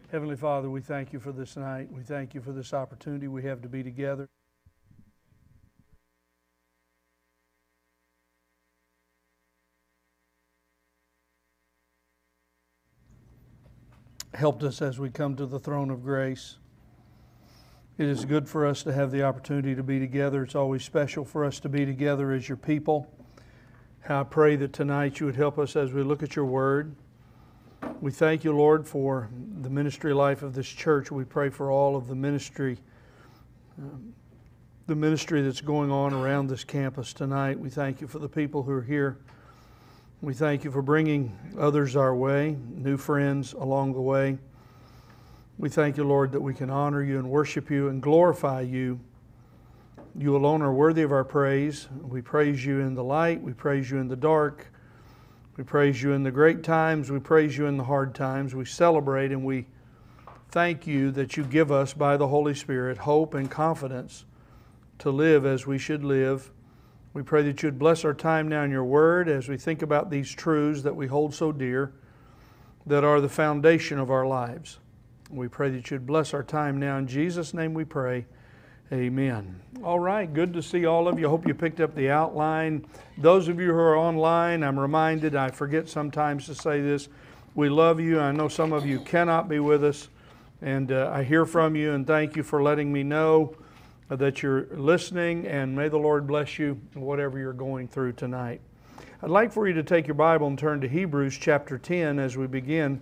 Heavenly Father, we thank you for this night. We thank you for this opportunity we have to be together. Helped us as we come to the throne of grace. It is good for us to have the opportunity to be together. It's always special for us to be together as your people. I pray that tonight you would help us as we look at your word. We thank you, Lord, for the ministry life of this church. We pray for all of the ministry that's going on around this campus tonight. We thank you for the people who are here. We thank you for bringing others our way, new friends along the way. We thank you, Lord, that we can honor you and worship you and glorify you. You alone are worthy of our praise. We praise you in the light. We praise you in the dark. We praise you in the great times. We praise you in the hard times. We celebrate and we thank you that you give us by the Holy Spirit hope and confidence to live as we should live. We pray that you'd bless our time now in your word as we think about these truths that we hold so dear, that are the foundation of our lives. We pray that you'd bless our time now. In Jesus' name we pray. Amen. All right, good to see all of you. I hope you picked up the outline. Those of you who are online, I'm reminded, I forget sometimes to say this, we love you. I know some of you cannot be with us, and I hear from you, and thank you for letting me know that you're listening, and may the Lord bless you in whatever you're going through tonight. I'd like for you to take your Bible and turn to Hebrews chapter 10 as we begin.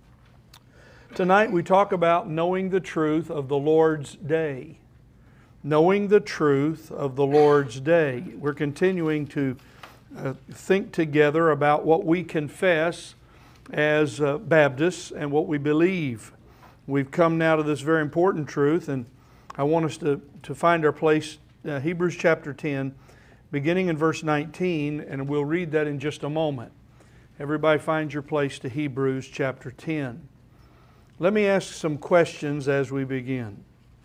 Tonight we talk about knowing the truth of the Lord's day. Knowing the truth of the Lord's day. We're continuing to think together about what we confess as Baptists and what we believe. We've come now to this very important truth, and I want us to find our place, Hebrews chapter 10, beginning in verse 19, and we'll read that in just a moment. Everybody find your place to Hebrews chapter 10. Let me ask some questions as we begin.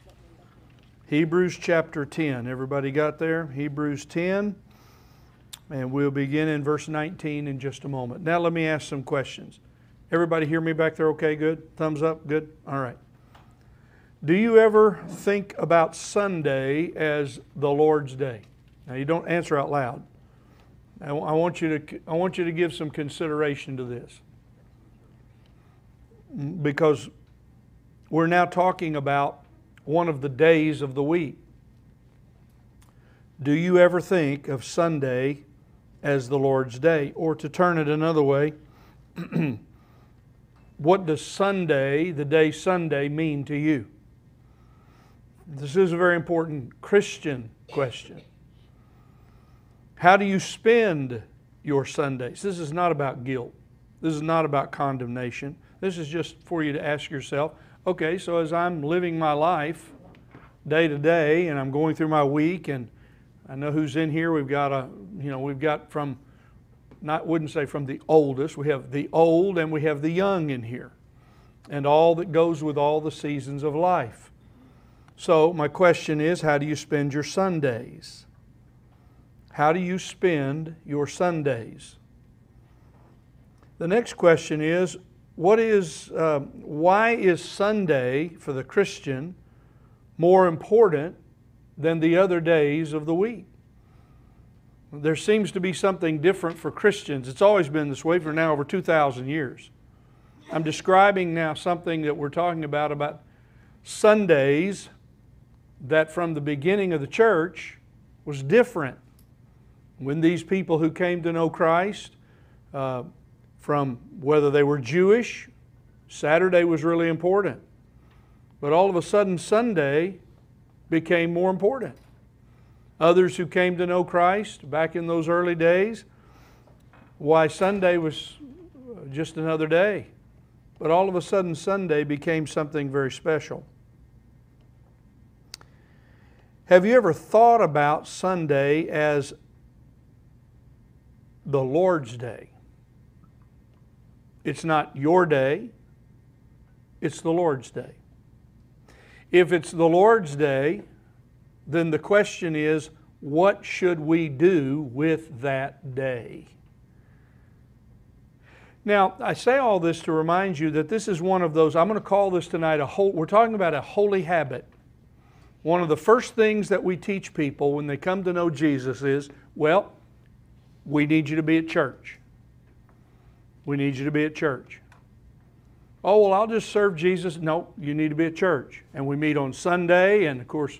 Hebrews chapter 10. Everybody got there? Hebrews 10. And we'll begin in verse 19 in just a moment. Now let me ask some questions. Everybody hear me back there okay? Good? Thumbs up? Good? All right. Do you ever think about Sunday as the Lord's day? Now you don't answer out loud. I want you to give some consideration to this. Because we're now talking about one of the days of the week. Do you ever think of Sunday as the Lord's day? Or to turn it another way, what does Sunday, the day Sunday, mean to you? This is a very important Christian question. How do you spend your Sundays? This is not about guilt. This is not about condemnation. This is just for you to ask yourself, okay, so as I'm living my life day to day and I'm going through my week, and I know who's in here, we've got from, wouldn't say from the oldest, we have the old and we have the young in here, and all that goes with all the seasons of life. So my question is, how do you spend your Sundays? How do you spend your Sundays? The next question is, why is Sunday for the Christian more important than the other days of the week? There seems to be something different for Christians. It's always been this way for now over 2,000 years. I'm describing now something that we're talking about Sundays that from the beginning of the church was different. When these people who came to know Christ, from whether they were Jewish, Saturday was really important. But all of a sudden Sunday became more important. Others who came to know Christ back in those early days, why Sunday was just another day. But all of a sudden Sunday became something very special. Have you ever thought about Sunday as the Lord's day? It's not your day, it's the Lord's day. If it's the Lord's day, then the question is, what should we do with that day? Now, I say all this to remind you that this is one of those, I'm going to call this tonight we're talking about a holy habit. One of the first things that we teach people when they come to know Jesus is, well, we need you to be at church. We need you to be at church. Oh, well, I'll just serve Jesus. No, you need to be at church. And we meet on Sunday, and of course,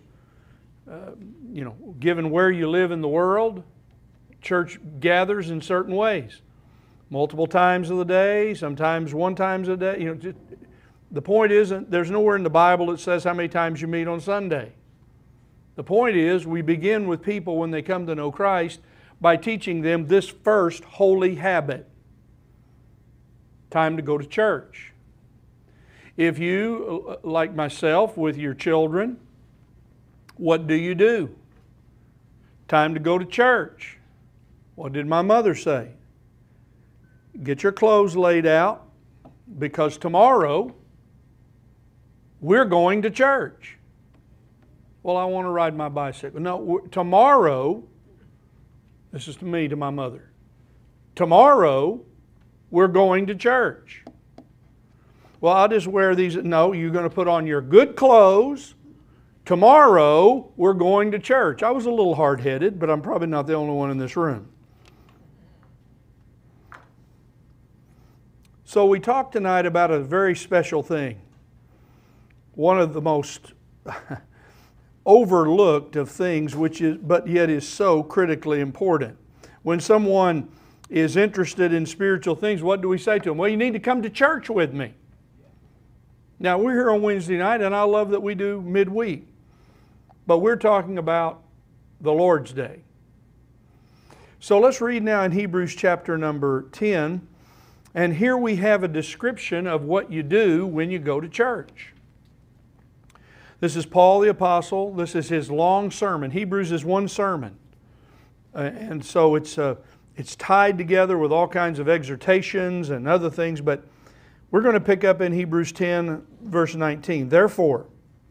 given where you live in the world, church gathers in certain ways. Multiple times of the day, sometimes one time a day. The point isn't, there's nowhere in the Bible that says how many times you meet on Sunday. The point is, we begin with people when they come to know Christ by teaching them this first holy habit. Time to go to church. If you, like myself, with your children, what do? Time to go to church. What did my mother say? Get your clothes laid out, because tomorrow we're going to church. Well, I want to ride my bicycle. No, tomorrow, this is to me, to my mother. Tomorrow, we're going to church. Well, I'll just wear these. No, you're going to put on your good clothes. Tomorrow, we're going to church. I was a little hard-headed, but I'm probably not the only one in this room. So we talked tonight about a very special thing. One of the most overlooked of things, but yet is so critically important. When someone is interested in spiritual things, what do we say to them? Well, you need to come to church with me. Now, we're here on Wednesday night, and I love that we do midweek. But we're talking about the Lord's Day. So let's read now in Hebrews chapter number 10. And here we have a description of what you do when you go to church. This is Paul the Apostle. This is his long sermon. Hebrews is one sermon. And so it's tied together with all kinds of exhortations and other things. But we're going to pick up in Hebrews 10, verse 19. Therefore,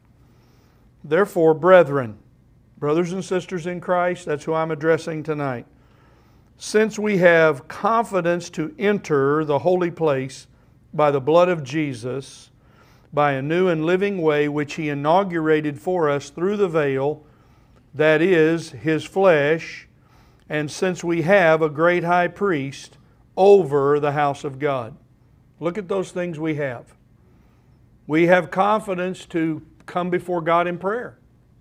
brethren, brothers and sisters in Christ, that's who I'm addressing tonight. Since we have confidence to enter the holy place by the blood of Jesus, by a new and living way which He inaugurated for us through the veil, that is, His flesh, and since we have a great high priest over the house of God. Look at those things we have. We have confidence to come before God in prayer,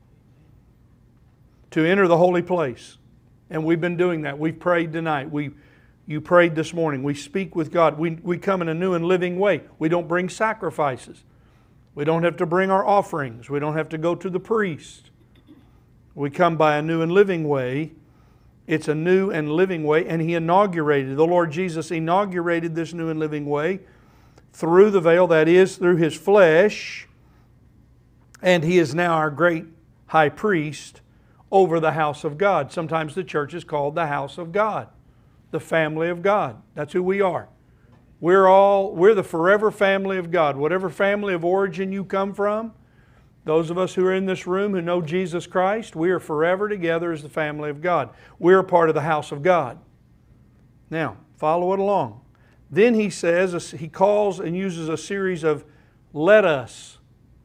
to enter the holy place. And we've been doing that. We've prayed tonight. You prayed this morning. We speak with God. We come in a new and living way. We don't bring sacrifices. We don't have to bring our offerings. We don't have to go to the priest. We come by a new and living way. It's a new and living way, and He inaugurated, the Lord Jesus inaugurated this new and living way through the veil, that is, through His flesh, and He is now our great high priest over the house of God. Sometimes the church is called the house of God, the family of God. That's who we are. We're the forever family of God. Whatever family of origin you come from, those of us who are in this room who know Jesus Christ, we are forever together as the family of God. We're a part of the house of God. Now, follow it along. Then he says, he calls and uses a series of let us.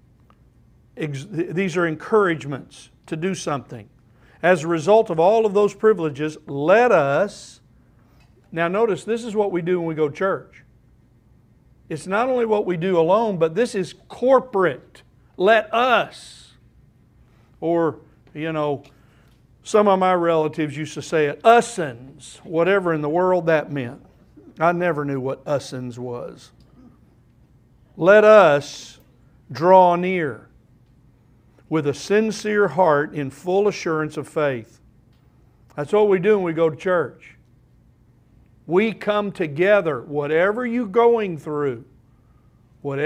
These are encouragements to do something. As a result of all of those privileges, let us. Now notice, this is what we do when we go to church. It's not only what we do alone, but this is corporate. Let us. Or, some of my relatives used to say it, usins, whatever in the world that meant. I never knew what usins was. Let us draw near with a sincere heart in full assurance of faith. That's what we do when we go to church. We come together, whatever you're going through, let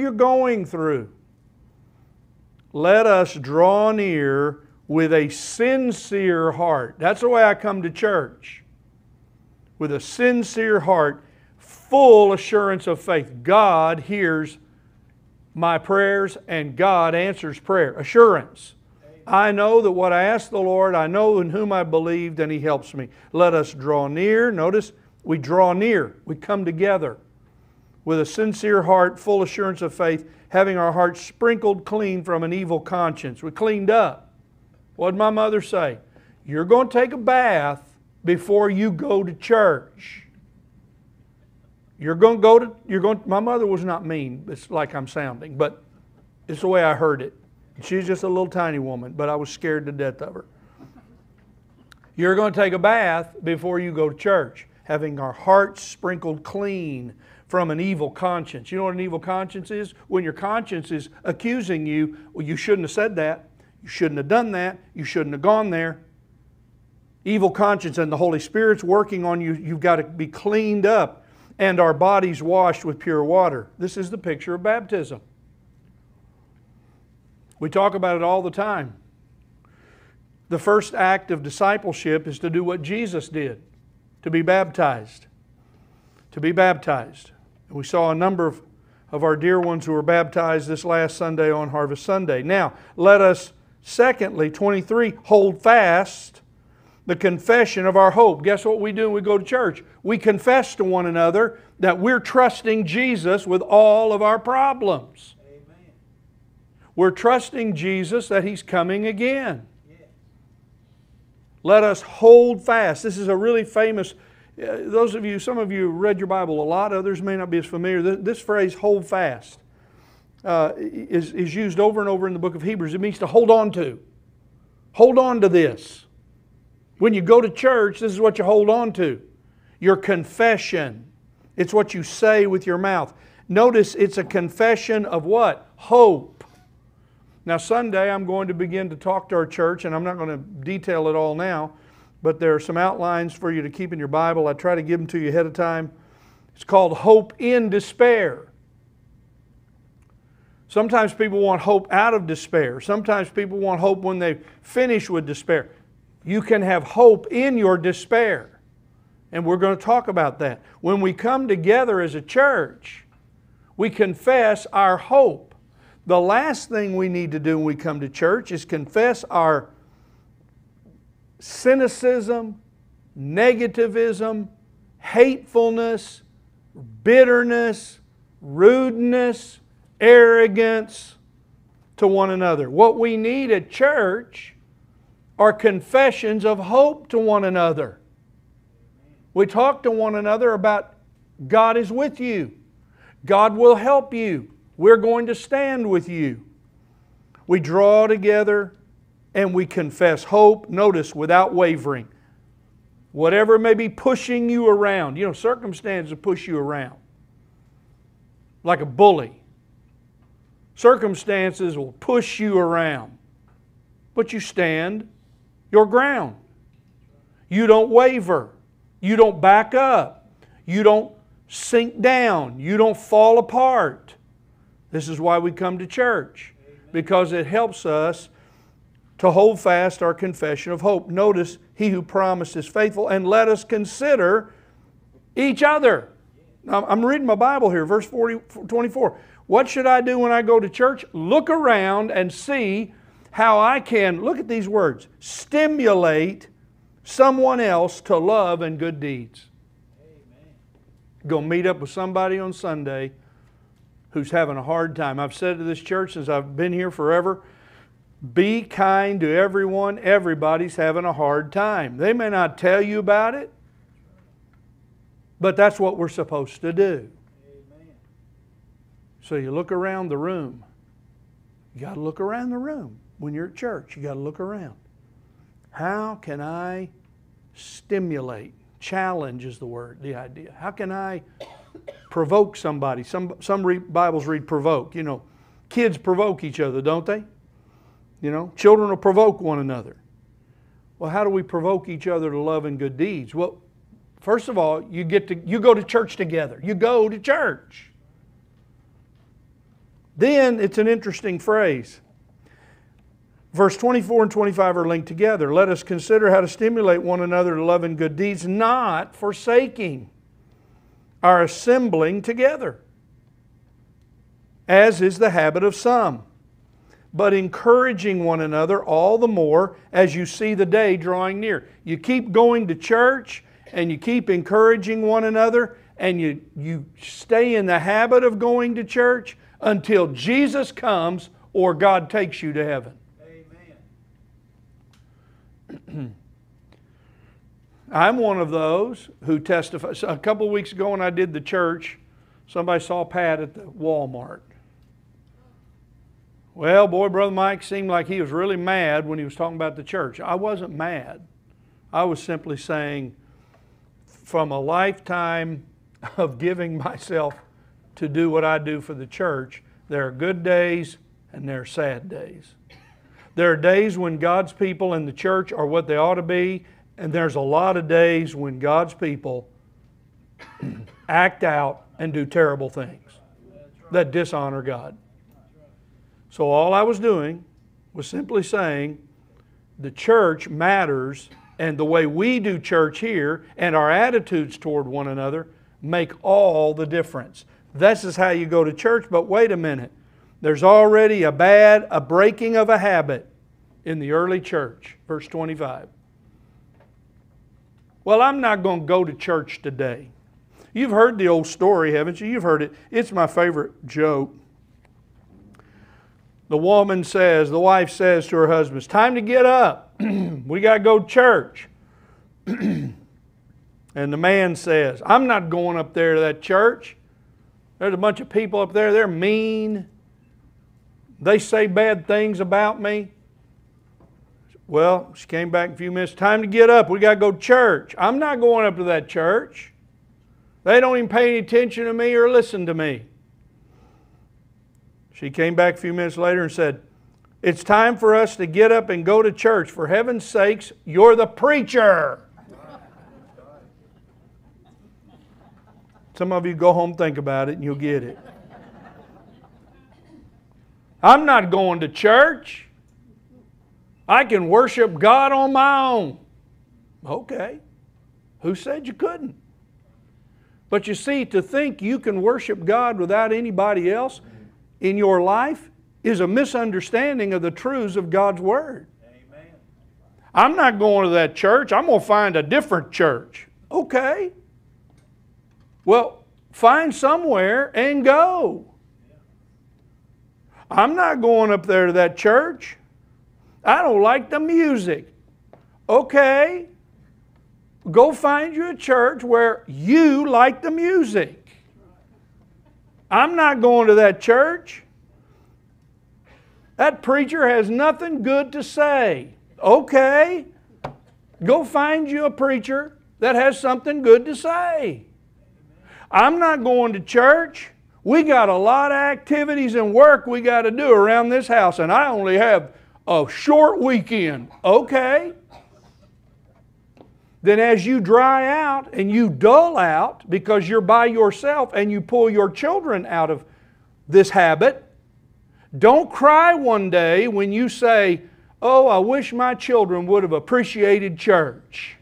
us draw near with a sincere heart. That's the way I come to church. With a sincere heart, full assurance of faith. God hears my prayers and God answers prayer. Assurance. I know that what I ask the Lord, I know in whom I believed and He helps me. Let us draw near, notice, We draw near. We come together with a sincere heart, full assurance of faith, having our hearts sprinkled clean from an evil conscience. We cleaned up. What did my mother say? You're going to take a bath before you go to church. My mother was not mean. It's like I'm sounding, but it's the way I heard it. She's just a little tiny woman, but I was scared to death of her. You're going to take a bath before you go to church, having our hearts sprinkled clean from an evil conscience. You know what an evil conscience is? When your conscience is accusing you, well, you shouldn't have said that. You shouldn't have done that. You shouldn't have gone there. Evil conscience, and the Holy Spirit's working on you. You've got to be cleaned up and our bodies washed with pure water. This is the picture of baptism. We talk about it all the time. The first act of discipleship is to do what Jesus did, to be baptized. To be baptized. We saw a number of our dear ones who were baptized this last Sunday on Harvest Sunday. Now, let us, secondly, 23, hold fast the confession of our hope. Guess what we do when we go to church? We confess to one another that we're trusting Jesus with all of our problems. Amen. We're trusting Jesus that He's coming again. Yes. Let us hold fast. This is a really famous, some of you read your Bible a lot, others may not be as familiar. This phrase, hold fast, is used over and over in the book of Hebrews. It means to hold on to. Hold on to this. When you go to church, this is what you hold on to. Your confession. It's what you say with your mouth. Notice it's a confession of what? Hope. Now Sunday I'm going to begin to talk to our church, and I'm not going to detail it all now, but there are some outlines for you to keep in your Bible. I try to give them to you ahead of time. It's called Hope in Despair. Sometimes people want hope out of despair. Sometimes people want hope when they finish with despair. You can have hope in your despair. And we're going to talk about that. When we come together as a church, we confess our hope. The last thing we need to do when we come to church is confess our cynicism, negativism, hatefulness, bitterness, rudeness, arrogance to one another. What we need at church are confessions of hope to one another. We talk to one another about God is with you. God will help you. We're going to stand with you. We draw together and we confess hope, notice, without wavering. Whatever may be pushing you around. You know, circumstances push you around. Like a bully. Circumstances will push you around. But you stand your ground. You don't waver. You don't back up. You don't sink down. You don't fall apart. This is why we come to church. Because it helps us to hold fast our confession of hope. Notice, He who promised is faithful, and let us consider each other. Now, I'm reading my Bible here, verse 24. What should I do when I go to church? Look around and see how I can, look at these words, stimulate someone else to love and good deeds. Amen. Go meet up with somebody on Sunday who's having a hard time. I've said to this church since I've been here forever, be kind to everyone. Everybody's having a hard time. They may not tell you about it, but that's what we're supposed to do. Amen. So you look around the room. You got to look around the room. When you're at church, you got to look around. How can I stimulate? Challenge is the word, the idea. How can I provoke somebody? Some Bibles read provoke. You know, kids provoke each other, don't they? You know, children will provoke one another. Well, how do we provoke each other to love and good deeds? Well, first of all, you go to church together. You go to church. Then it's an interesting phrase. Verse 24 and 25 are linked together. Let us consider how to stimulate one another to love and good deeds, not forsaking our assembling together, as is the habit of some, but encouraging one another all the more as you see the day drawing near. You keep going to church and you keep encouraging one another, and you stay in the habit of going to church until Jesus comes or God takes you to heaven. Amen. I'm one of those who testifies. A couple of weeks ago when I did the church, somebody saw Pat at the Walmart. Well, boy, Brother Mike seemed like he was really mad when he was talking about the church. I wasn't mad. I was simply saying, from a lifetime of giving myself to do what I do for the church, there are good days and there are sad days. There are days when God's people in the church are what they ought to be, and there's a lot of days when God's people act out and do terrible things that dishonor God. So all I was doing was simply saying the church matters, and the way we do church here and our attitudes toward one another make all the difference. This is how you go to church, but wait a minute. There's already a breaking of a habit in the early church. Verse 25. Well, I'm not going to go to church today. You've heard the old story, haven't you? You've heard it. It's my favorite joke. The wife says to her husband, it's time to get up. We got to go to church. And the man says, I'm not going up there to that church. There's a bunch of people up there. They're mean. They say bad things about me. Well, she came back in a few minutes. Time to get up. We got to go to church. I'm not going up to that church. They don't even pay any attention to me or listen to me. She came back a few minutes later and said, it's time for us to get up and go to church. For heaven's sakes, you're the preacher. Some of you go home, think about it, and you'll get it. I'm not going to church. I can worship God on my own. Okay. Who said you couldn't? But you see, to think you can worship God without anybody else in your life is a misunderstanding of the truths of God's Word. Amen. I'm not going to that church. I'm going to find a different church. Okay. Well, find somewhere and go. I'm not going up there to that church. I don't like the music. Okay. Go find you a church where you like the music. I'm not going to that church. That preacher has nothing good to say. Okay. Go find you a preacher that has something good to say. I'm not going to church. We got a lot of activities and work we got to do around this house, and I only have a short weekend. Okay. Then as you dry out and you dull out because you're by yourself and you pull your children out of this habit, don't cry one day when you say, oh, I wish my children would have appreciated church.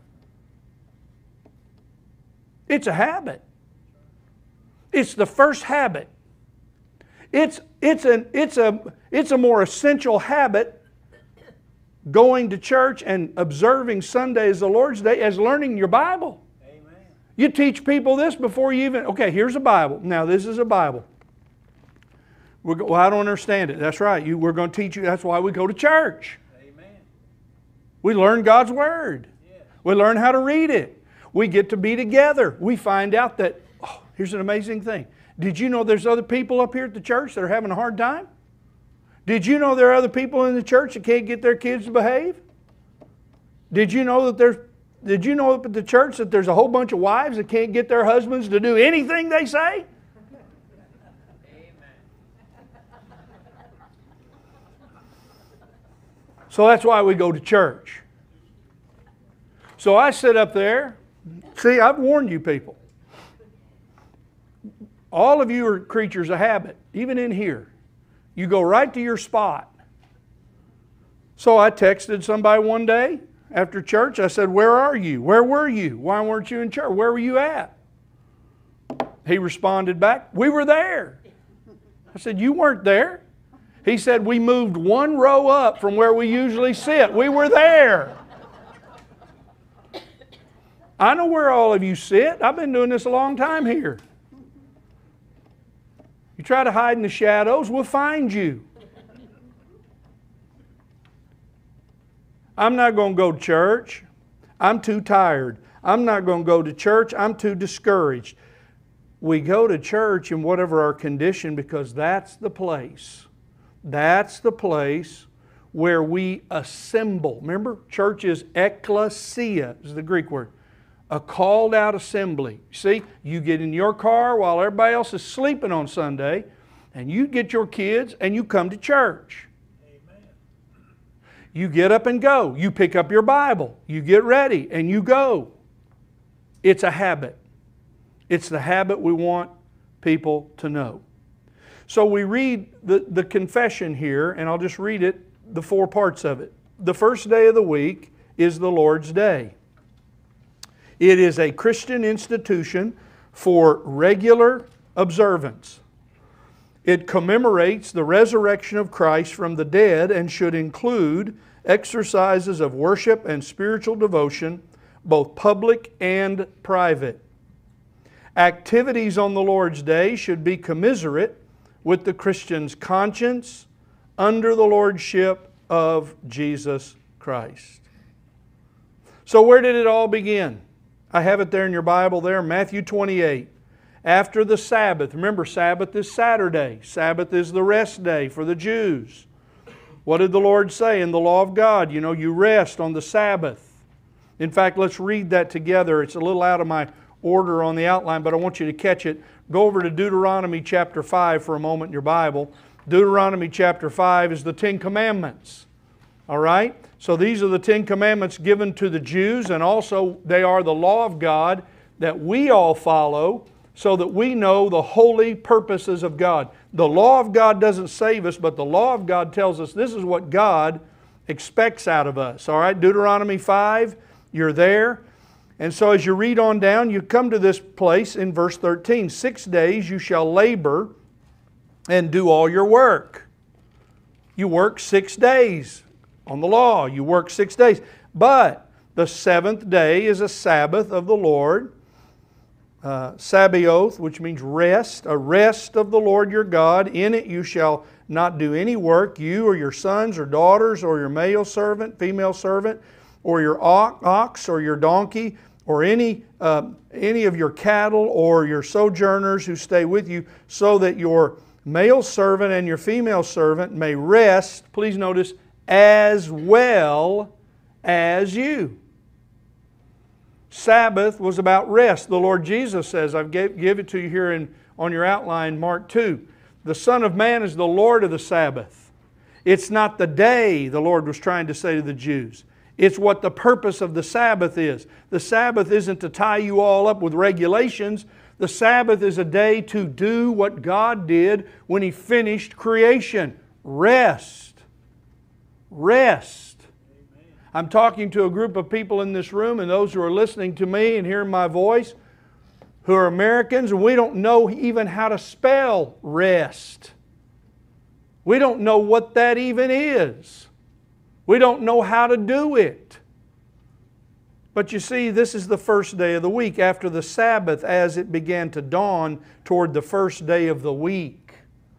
It's a habit. It's the first habit. It's a more essential habit, going to church and observing Sunday as the Lord's Day, as learning your Bible. Amen. You teach people this before you even, okay, here's a Bible. Now this is a Bible. Well, I don't understand it. That's right. We're going to teach you. That's why we go to church. Amen. We learn God's Word. Yes. We learn how to read it. We get to be together. We find out that, oh, here's an amazing thing. Did you know there's other people up here at the church that are having a hard time? Did you know there are other people in the church that can't get their kids to behave? Did you know that up at the church that there's a whole bunch of wives that can't get their husbands to do anything they say? So that's why we go to church. So I sit up there. See, I've warned you people. All of you are creatures of habit, even in here. You go right to your spot. So I texted somebody one day after church. I said, where are you? Where were you? Why weren't you in church? Where were you at? He responded back, we were there. I said, you weren't there. He said, we moved one row up from where we usually sit. We were there. I know where all of you sit. I've been doing this a long time here. You try to hide in the shadows, we'll find you. I'm not going to go to church. I'm too tired. I'm not going to go to church. I'm too discouraged. We go to church in whatever our condition because that's the place. That's the place where we assemble. Remember, church is ekklesia, is the Greek word. A called out assembly. See, you get in your car while everybody else is sleeping on Sunday, and you get your kids and you come to church. Amen. You get up and go. You pick up your Bible. You get ready and you go. It's a habit. It's the habit we want people to know. So we read the confession here, and I'll just read it, the 4 parts of it. The first day of the week is the Lord's Day. It is a Christian institution for regular observance. It commemorates the resurrection of Christ from the dead and should include exercises of worship and spiritual devotion, both public and private. Activities on the Lord's Day should be commiserate with the Christian's conscience under the lordship of Jesus Christ. So where did it all begin? I have it there in your Bible there, Matthew 28. After the Sabbath, remember Sabbath is Saturday. Sabbath is the rest day for the Jews. What did the Lord say in the law of God? You rest on the Sabbath. In fact, let's read that together. It's a little out of my order on the outline, but I want you to catch it. Go over to Deuteronomy chapter 5 for a moment in your Bible. Deuteronomy chapter 5 is the 10 Commandments. All right? So these are the 10 Commandments given to the Jews, and also they are the law of God that we all follow so that we know the holy purposes of God. The law of God doesn't save us, but the law of God tells us this is what God expects out of us. All right? Deuteronomy 5, you're there. And so as you read on down, you come to this place in verse 13. 6 days you shall labor and do all your work. You work 6 days on the law. You work 6 days. But the 7th day is a Sabbath of the Lord. Sabaoth, which means rest. A rest of the Lord your God. In it you shall not do any work, you or your sons or daughters or your male servant, female servant, or your ox or your donkey, or any of your cattle or your sojourners who stay with you, so that your male servant and your female servant may rest, please notice, as well as you. Sabbath was about rest. The Lord Jesus says, I've give it to you here on your outline, Mark 2. The Son of Man is the Lord of the Sabbath. It's not the day, the Lord was trying to say to the Jews. It's what the purpose of the Sabbath is. The Sabbath isn't to tie you all up with regulations. The Sabbath is a day to do what God did when He finished creation. Rest. Rest. Amen. I'm talking to a group of people in this room and those who are listening to me and hearing my voice who are Americans, and we don't know even how to spell rest. We don't know what that even is. We don't know how to do it. But you see, this is the first day of the week after the Sabbath as it began to dawn toward the first day of the week.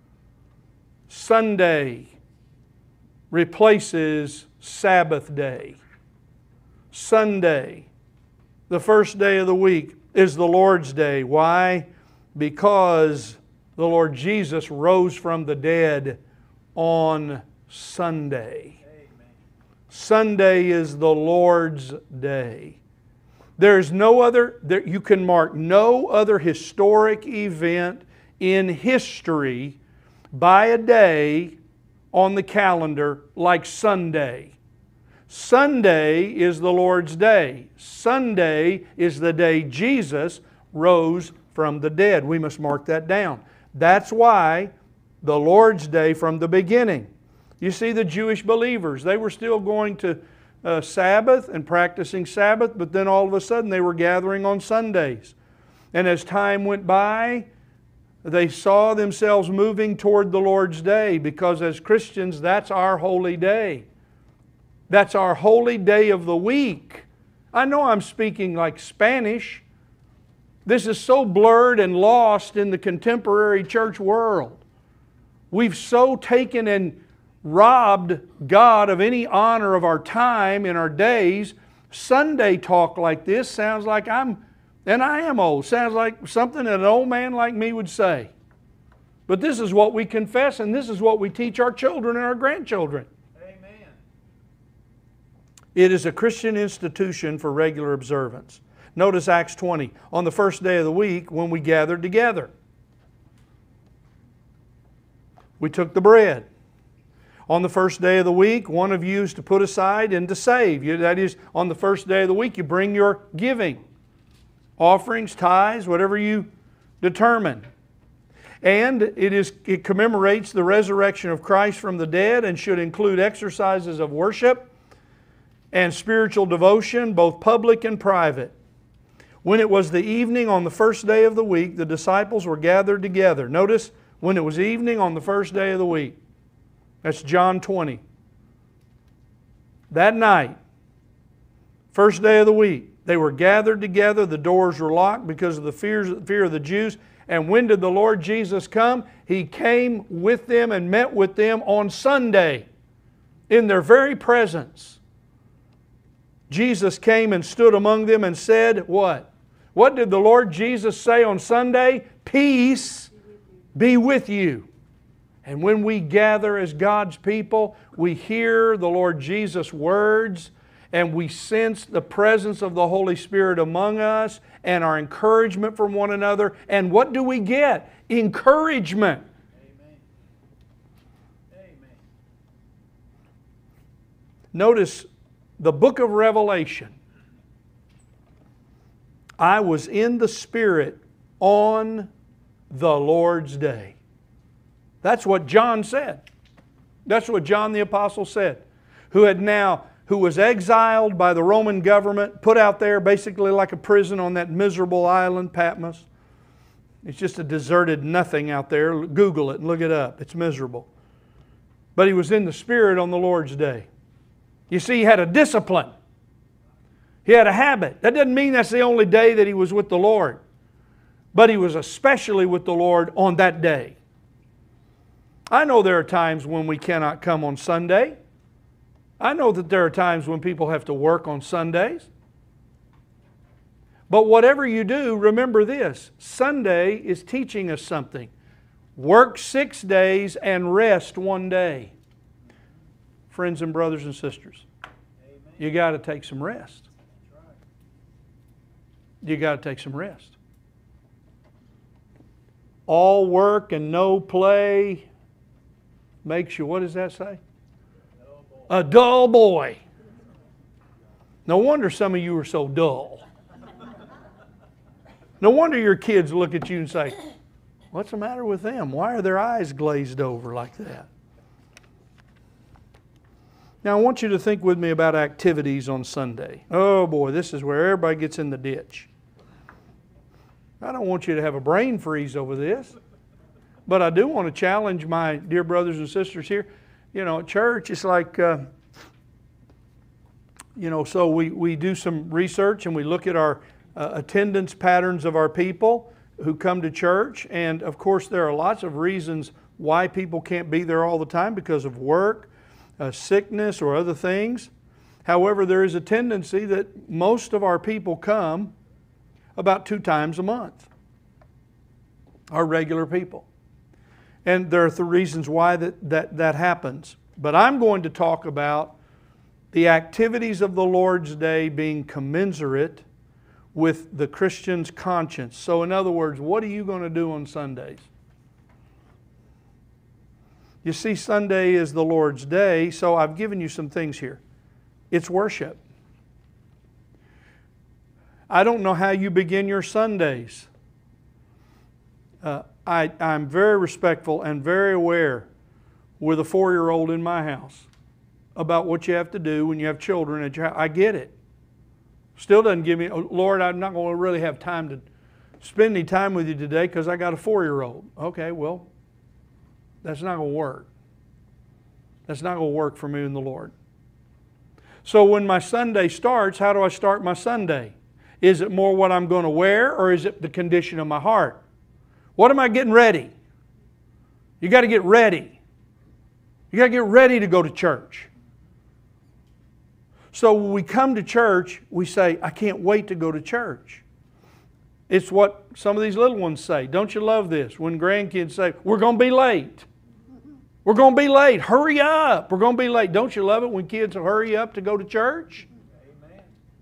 Sunday replaces Sabbath day. Sunday, the first day of the week, is the Lord's Day. Why? Because the Lord Jesus rose from the dead on Sunday. Sunday is the Lord's Day. There's no other, you can mark no other historic event in history by a day on the calendar like Sunday. Sunday is the Lord's Day. Sunday is the day Jesus rose from the dead. We must mark that down. That's why the Lord's Day from the beginning. You see, the Jewish believers, they were still going to Sabbath and practicing Sabbath, but then all of a sudden they were gathering on Sundays. And as time went by, they saw themselves moving toward the Lord's Day, because as Christians, that's our holy day. That's our holy day of the week. I know I'm speaking like Spanish. This is so blurred and lost in the contemporary church world. We've so taken and robbed God of any honor of our time in our days. Sunday talk like this sounds like I am old. Sounds like something that an old man like me would say. But this is what we confess, and this is what we teach our children and our grandchildren. Amen. It is a Christian institution for regular observance. Notice Acts 20, on the first day of the week when we gathered together. We took the bread. On the first day of the week, one of you is to put aside and to save. That is, on the first day of the week, you bring your giving. Offerings, tithes, whatever you determine. And it commemorates the resurrection of Christ from the dead and should include exercises of worship and spiritual devotion, both public and private. When it was the evening on the first day of the week, the disciples were gathered together. Notice, when it was evening on the first day of the week. That's John 20. That night, first day of the week, they were gathered together. The doors were locked because of the fear of the Jews. And when did the Lord Jesus come? He came with them and met with them on Sunday in their very presence. Jesus came and stood among them and said, what? What did the Lord Jesus say on Sunday? Peace be with you. And when we gather as God's people, we hear the Lord Jesus' words and we sense the presence of the Holy Spirit among us and our encouragement from one another. And what do we get? Encouragement. Amen. Amen. Notice the book of Revelation. I was in the Spirit on the Lord's day. That's what John said. That's what John the Apostle said. Who was exiled by the Roman government, put out there basically like a prison on that miserable island, Patmos. It's just a deserted nothing out there. Google it and look it up. It's miserable. But he was in the Spirit on the Lord's day. You see, he had a discipline. He had a habit. That doesn't mean that's the only day that he was with the Lord. But he was especially with the Lord on that day. I know there are times when we cannot come on Sunday. I know that there are times when people have to work on Sundays. But whatever you do, remember this. Sunday is teaching us something. Work 6 days and rest 1 day. Friends and brothers and sisters, you got to take some rest. You got to take some rest. All work and no play makes you, what does that say? A dull boy. No wonder some of you are so dull. No wonder your kids look at you and say, what's the matter with them? Why are their eyes glazed over like that? Now I want you to think with me about activities on Sunday. Oh boy, this is where everybody gets in the ditch. I don't want you to have a brain freeze over this. But I do want to challenge my dear brothers and sisters here. You know, at church, it's like, so we do some research and we look at our attendance patterns of our people who come to church. And of course, there are lots of reasons why people can't be there all the time because of work, sickness, or other things. However, there is a tendency that most of our people come about 2 times a month. Our regular people. And there are the reasons why that happens. But I'm going to talk about the activities of the Lord's Day being commensurate with the Christian's conscience. So in other words, what are you going to do on Sundays? You see, Sunday is the Lord's Day, so I've given you some things here. It's worship. I don't know how you begin your Sundays. I'm very respectful and very aware with a 4-year-old in my house about what you have to do when you have children at your house. I get it. Still doesn't give me, oh, Lord, I'm not going to really have time to spend any time with you today because I got a 4-year-old. Okay, well, that's not going to work. That's not going to work for me and the Lord. So when my Sunday starts, how do I start my Sunday? Is it more what I'm going to wear, or is it the condition of my heart? What am I getting ready? You got to get ready. You got to get ready to go to church. So when we come to church, we say, I can't wait to go to church. It's what some of these little ones say. Don't you love this? When grandkids say, we're going to be late. We're going to be late. Hurry up. We're going to be late. Don't you love it when kids hurry up to go to church? Amen.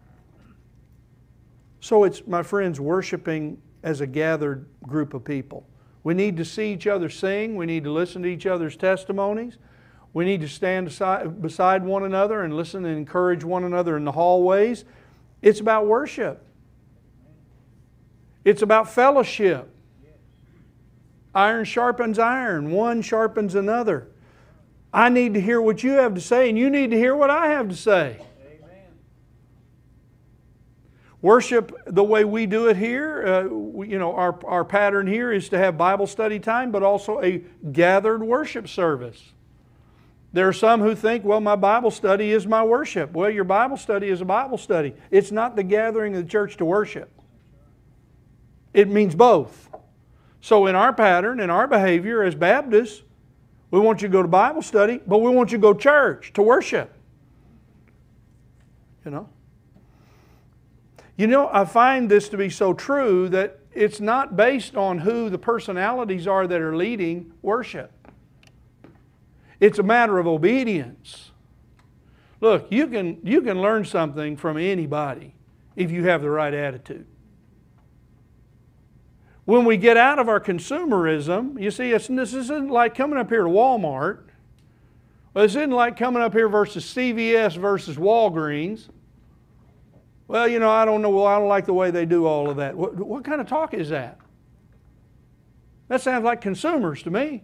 So it's, my friends, worshiping as a gathered group of people. We need to see each other sing. We need to listen to each other's testimonies. We need to stand beside one another and listen and encourage one another in the hallways. It's about worship. It's about fellowship. Iron sharpens iron. One sharpens another. I need to hear what you have to say, and you need to hear what I have to say. Amen. Worship the way we do it here, our pattern here is to have Bible study time, but also a gathered worship service. There are some who think, well, my Bible study is my worship. Well, your Bible study is a Bible study. It's not the gathering of the church to worship. It means both. So in our pattern, in our behavior as Baptists, we want you to go to Bible study, but we want you to go to church to worship. You know, I find this to be so true that it's not based on who the personalities are that are leading worship. It's a matter of obedience. Look, you can learn something from anybody if you have the right attitude. When we get out of our consumerism, you see, this isn't like coming up here to Walmart. This isn't like coming up here versus CVS versus Walgreens. Well, I don't know. Well, I don't like the way they do all of that. What kind of talk is that? That sounds like consumers to me.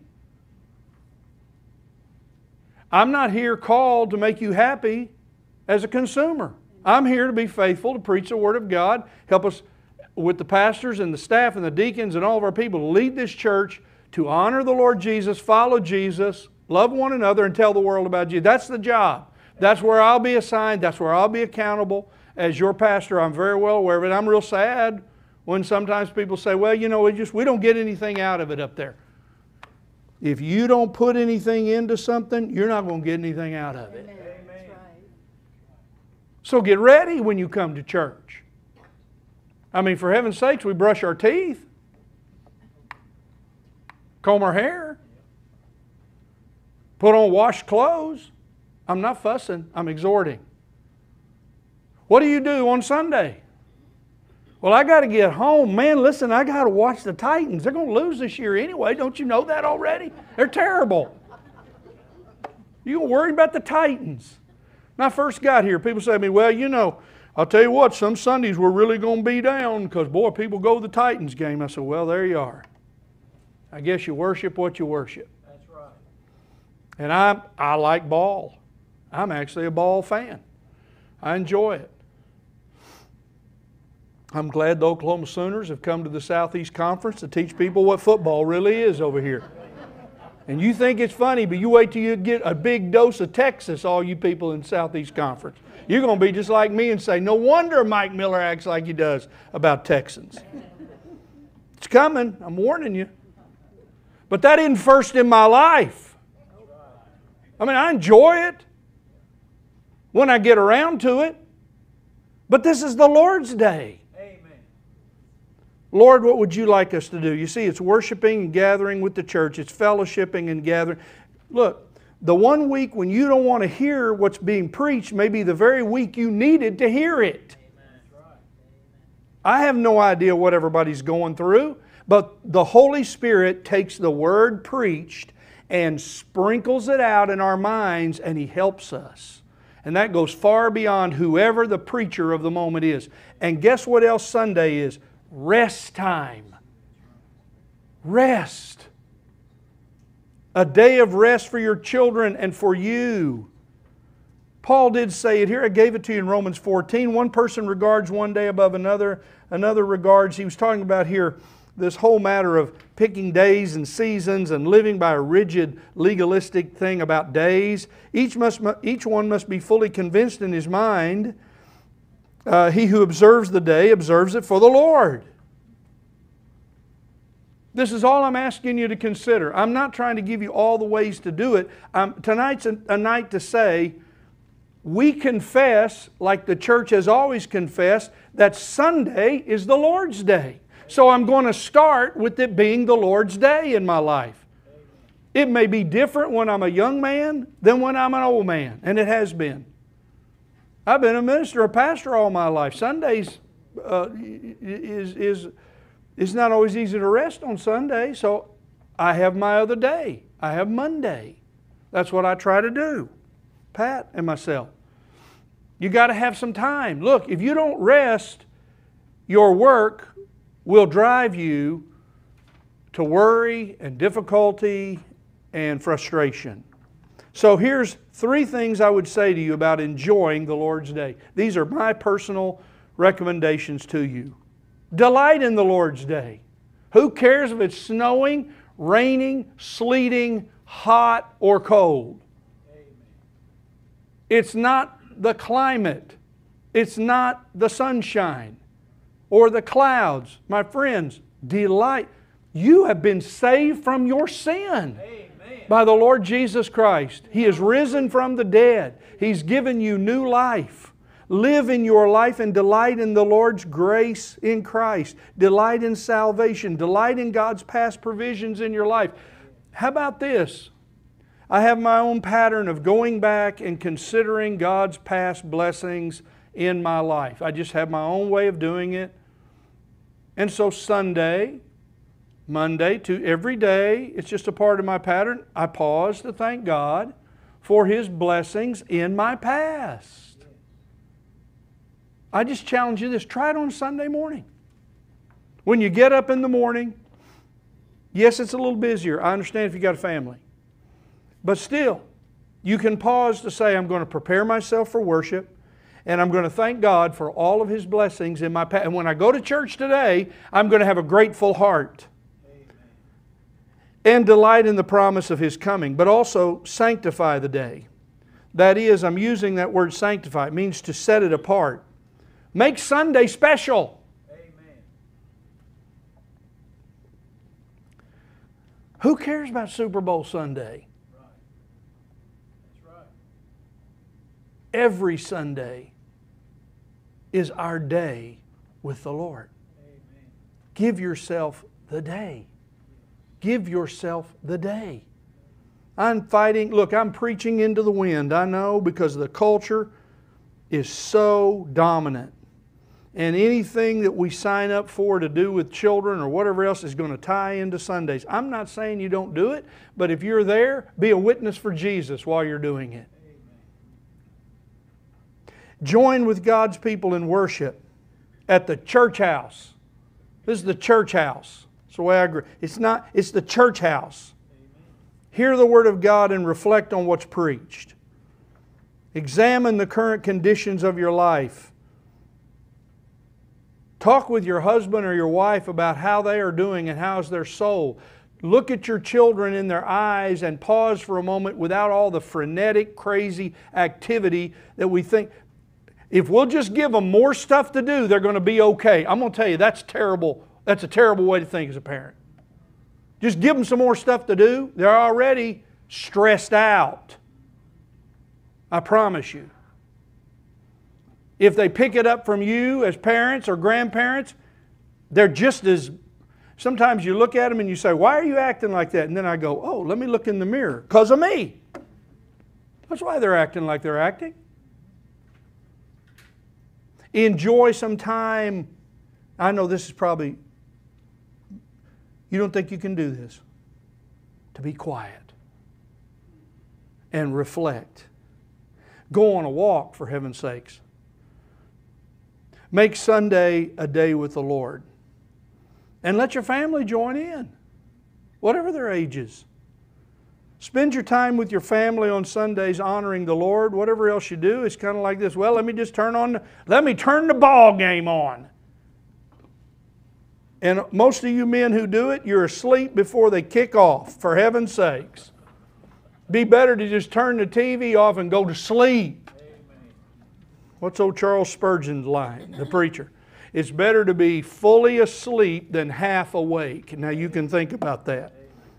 I'm not here called to make you happy as a consumer. I'm here to be faithful to preach the Word of God, help us with the pastors and the staff and the deacons and all of our people to lead this church to honor the Lord Jesus, follow Jesus, love one another, and tell the world about Jesus. That's the job. That's where I'll be assigned. That's where I'll be accountable. As your pastor, I'm very well aware of it. I'm real sad when sometimes people say, well, we don't get anything out of it up there. If you don't put anything into something, you're not going to get anything out of it. Amen. So get ready when you come to church. I mean, for heaven's sakes, we brush our teeth, comb our hair, put on washed clothes. I'm not fussing, I'm exhorting. What do you do on Sunday? Well, I got to get home. Man, listen, I got to watch the Titans. They're going to lose this year anyway. Don't you know that already? They're terrible. You're worried about the Titans. When I first got here, people say to me, well, I'll tell you what, some Sundays we're really going to be down because, boy, people go to the Titans game. I said, well, there you are. I guess you worship what you worship. That's right. And I like ball. I'm actually a ball fan. I enjoy it. I'm glad the Oklahoma Sooners have come to the Southeast Conference to teach people what football really is over here. And you think it's funny, but you wait till you get a big dose of Texas, all you people in Southeast Conference. You're going to be just like me and say, no wonder Mike Miller acts like he does about Texans. It's coming, I'm warning you. But that isn't first in my life. I mean, I enjoy it when I get around to it. But this is the Lord's day. Lord, what would you like us to do? You see, it's worshiping and gathering with the church. It's fellowshipping and gathering. Look, the one week when you don't want to hear what's being preached may be the very week you needed to hear it. I have no idea what everybody's going through, but the Holy Spirit takes the word preached and sprinkles it out in our minds, and He helps us. And that goes far beyond whoever the preacher of the moment is. And guess what else Sunday is? Rest time. Rest. A day of rest for your children and for you. Paul did say it here. I gave it to you in Romans 14. One person regards one day above another. Another regards, he was talking about here, this whole matter of picking days and seasons and living by a rigid legalistic thing about days. Each one must be fully convinced in his mind. He who observes the day observes it for the Lord. This is all I'm asking you to consider. I'm not trying to give you all the ways to do it. Tonight's a night to say, we confess, like the church has always confessed, that Sunday is the Lord's day. So I'm going to start with it being the Lord's day in my life. It may be different when I'm a young man than when I'm an old man, and it has been. I've been a minister, a pastor all my life. Sundays it's not always easy to rest on Sunday, so I have my other day. I have Monday. That's what I try to do, Pat and myself. You got to have some time. Look, if you don't rest, your work will drive you to worry and difficulty and frustration. So here's 3 things I would say to you about enjoying the Lord's day. These are my personal recommendations to you. Delight in the Lord's day. Who cares if it's snowing, raining, sleeting, hot, or cold? It's not the climate. It's not the sunshine or the clouds. My friends, delight. You have been saved from your sin by the Lord Jesus Christ. He has risen from the dead. He's given you new life. Live in your life and delight in the Lord's grace in Christ. Delight in salvation. Delight in God's past provisions in your life. How about this? I have my own pattern of going back and considering God's past blessings in my life. I just have my own way of doing it. And so Sunday, Monday, to every day, it's just a part of my pattern. I pause to thank God for His blessings in my past. I just challenge you this. Try it on Sunday morning. When you get up in the morning, yes, it's a little busier. I understand if you got a family. But still, you can pause to say, I'm going to prepare myself for worship, and I'm going to thank God for all of His blessings in my past. And when I go to church today, I'm going to have a grateful heart. Amen. And delight in the promise of His coming, but also sanctify the day. That is, I'm using that word sanctify. It means to set it apart. Make Sunday special. Amen. Who cares about Super Bowl Sunday? Right. That's right. Every Sunday is our day with the Lord. Amen. Give yourself the day. Give yourself the day. I'm preaching into the wind, I know, because the culture is so dominant. And anything that we sign up for to do with children or whatever else is going to tie into Sundays. I'm not saying you don't do it, but if you're there, be a witness for Jesus while you're doing it. Join with God's people in worship at the church house. This is the church house. That's the way I agree. It's the church house. Hear the Word of God and reflect on what's preached. Examine the current conditions of your life. Talk with your husband or your wife about how they are doing and how's their soul. Look at your children in their eyes and pause for a moment without all the frenetic, crazy activity that we think. If we'll just give them more stuff to do, they're going to be okay. I'm going to tell you, that's terrible. That's a terrible way to think as a parent. Just give them some more stuff to do. They're already stressed out. I promise you. If they pick it up from you as parents or grandparents, they're just as... Sometimes you look at them and you say, why are you acting like that? And then I go, oh, let me look in the mirror. Because of me. That's why they're acting like they're acting. Enjoy some time. I know this is probably... You don't think you can do this. To be quiet. And reflect. Go on a walk, for heaven's sakes. Make Sunday a day with the Lord. And let your family join in, whatever their ages. Spend your time with your family on Sundays honoring the Lord. Whatever else you do, it's kind of like this. Well, let me turn the ball game on. And most of you men who do it, you're asleep before they kick off, for heaven's sakes. Be better to just turn the TV off and go to sleep. What's old Charles Spurgeon's line, the preacher? It's better to be fully asleep than half awake. Now you can think about that.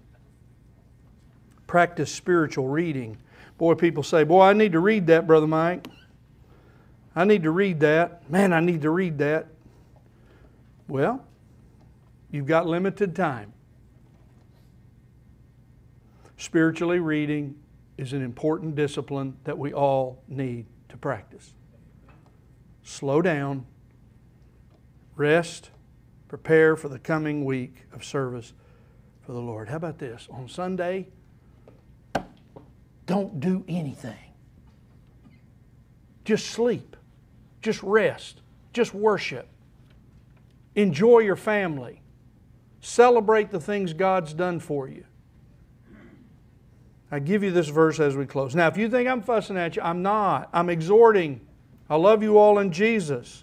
Practice spiritual reading. Boy, people say, boy, I need to read that, Brother Mike. I need to read that. Man, I need to read that. Well, you've got limited time. Spiritually reading is an important discipline that we all need to practice. Slow down, rest, prepare for the coming week of service for the Lord. How about this? On Sunday, don't do anything. Just sleep. Just rest. Just worship. Enjoy your family. Celebrate the things God's done for you. I give you this verse as we close. Now, if you think I'm fussing at you, I'm not. I'm exhorting. I love you all in Jesus.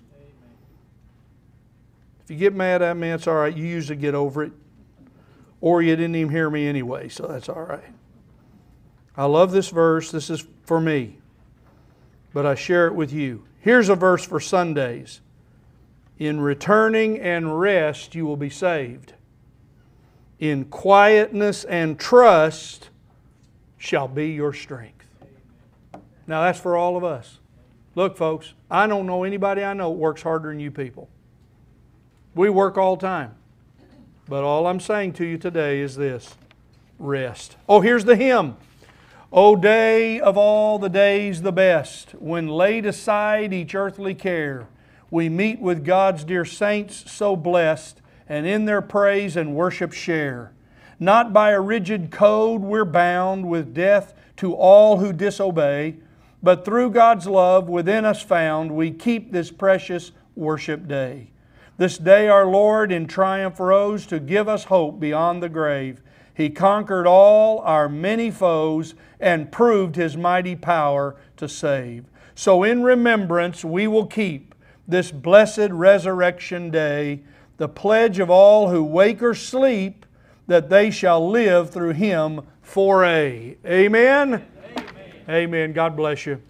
If you get mad at me, it's all right. You usually get over it. Or you didn't even hear me anyway, so that's all right. I love this verse. This is for me. But I share it with you. Here's a verse for Sundays. In returning and rest, you will be saved. In quietness and trust shall be your strength. Now that's for all of us. Look, folks, I don't know anybody I know that works harder than you people. We work all the time. But all I'm saying to you today is this. Rest. Oh, here's the hymn. O day of all the days the best, when laid aside each earthly care, we meet with God's dear saints so blessed, and in their praise and worship share. Not by a rigid code we're bound with death to all who disobey, but through God's love within us found, we keep this precious worship day. This day our Lord in triumph rose to give us hope beyond the grave. He conquered all our many foes and proved His mighty power to save. So in remembrance we will keep this blessed resurrection day, the pledge of all who wake or sleep, that they shall live through Him for aye. Amen? Amen. Amen. God bless you.